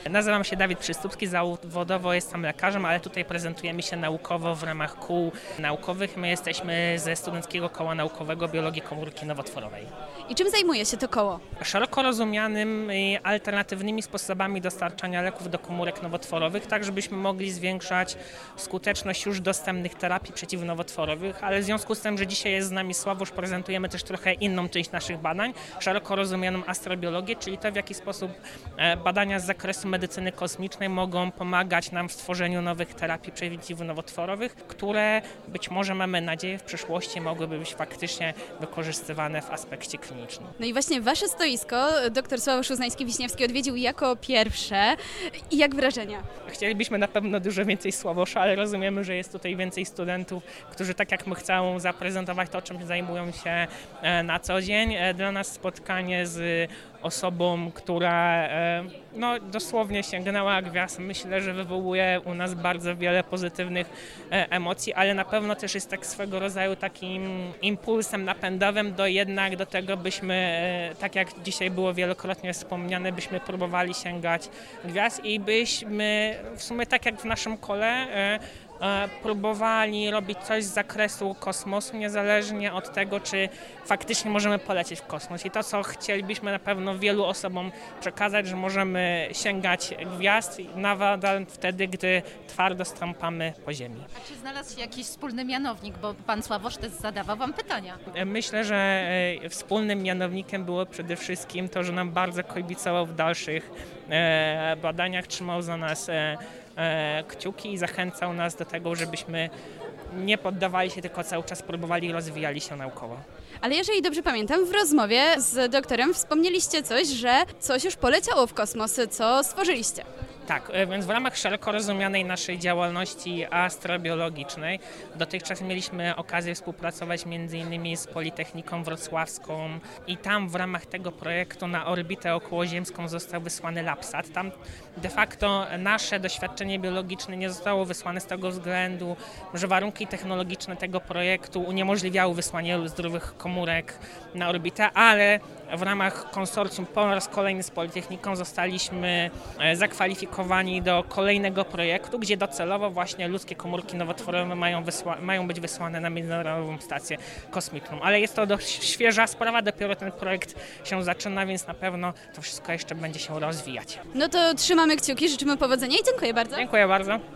Nazywam się Dawid Przystupski, zawodowo jestem lekarzem, ale tutaj prezentujemy się naukowo w ramach kół naukowych. My jesteśmy ze Studenckiego Koła Naukowego Biologii Komórki Nowotworowej. I czym zajmuje się to koło? Szeroko rozumianym i alternatywnymi sposobami dostarczania leków do komórek nowotworowych, tak żebyśmy mogli zwiększać skuteczność już dostępnych terapii przeciwnowotworowych, ale w związku z tym, że dzisiaj jest z nami Sławosz, prezentujemy też trochę inną część naszych badań, szeroko rozumianą astrobiologię, czyli to, w jaki sposób badania z zakresu medycyny kosmicznej mogą pomagać nam w stworzeniu nowych terapii przeciwnowotworowych, które być może, mamy nadzieję, w przyszłości mogłyby być faktycznie wykorzystywane w aspekcie klinicznym. No i właśnie wasze stoisko dr Sławosz Uznański-Wiśniewski odwiedził jako pierwsze. I jak wrażenia? Chcielibyśmy na pewno dużo więcej Sławosza, ale rozumiemy, że jest tutaj więcej studentów, którzy tak jak my chcą zaprezentować to, czym zajmują się na co dzień. Dla nas spotkanie z osobą, która dosłownie sięgnęła gwiazd, myślę, że wywołuje u nas bardzo wiele pozytywnych emocji, ale na pewno też jest tak swego rodzaju takim impulsem napędowym do tego, byśmy, tak jak dzisiaj było wielokrotnie wspomniane, byśmy próbowali sięgać gwiazd i byśmy w sumie tak jak w naszym kole próbowali robić coś z zakresu kosmosu, niezależnie od tego, czy faktycznie możemy polecieć w kosmos. I to, co chcielibyśmy na pewno wielu osobom przekazać, że możemy sięgać gwiazd nadal wtedy, gdy twardo stąpamy po ziemi. A czy znalazł się jakiś wspólny mianownik, bo pan Sławosz też zadawał wam pytania? Myślę, że wspólnym mianownikiem było przede wszystkim to, że nam bardzo kibicował w dalszych badaniach, trzymał za nas kciuki i zachęcał nas do tego, żebyśmy nie poddawali się, tylko cały czas próbowali i rozwijali się naukowo. Ale jeżeli dobrze pamiętam, w rozmowie z doktorem wspomnieliście coś, że coś już poleciało w kosmos, co stworzyliście. Tak, więc w ramach szeroko rozumianej naszej działalności astrobiologicznej dotychczas mieliśmy okazję współpracować m.in. z Politechniką Wrocławską i tam w ramach tego projektu na orbitę okołoziemską został wysłany Labsat. Tam de facto nasze doświadczenie biologiczne nie zostało wysłane z tego względu, że warunki technologiczne tego projektu uniemożliwiały wysłanie zdrowych komórek na orbitę, ale w ramach konsorcjum po raz kolejny z Politechniką zostaliśmy zakwalifikowani do kolejnego projektu, gdzie docelowo właśnie ludzkie komórki nowotworowe mają być wysłane na Międzynarodową Stację Kosmiczną. Ale jest to dość świeża sprawa, dopiero ten projekt się zaczyna, więc na pewno to wszystko jeszcze będzie się rozwijać. No to trzymamy kciuki, życzymy powodzenia i dziękuję bardzo. Dziękuję bardzo.